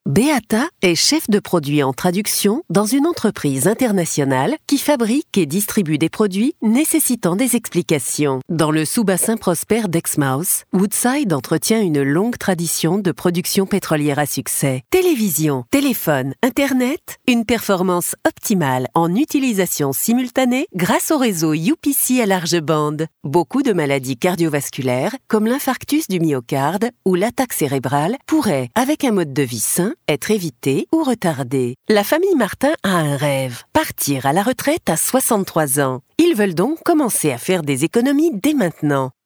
Beata est chef de produit en traduction dans une entreprise internationale qui fabrique et distribue des produits nécessitant des explications. Dans le sous-bassin prospère d'Exmouth, Woodside entretient une longue tradition de production pétrolière à succès. Télévision, téléphone, Internet, une performance optimale en utilisation simultanée grâce au réseau UPC à large bande. Beaucoup de maladies cardiovasculaires, comme l'infarctus du myocarde ou l'attaque cérébrale, pourraient, avec un mode de vie sain, être évité ou retardé. La famille Martin a un rêve, partir à la retraite à 63 ans. Ils veulent donc commencer à faire des économies dès maintenant.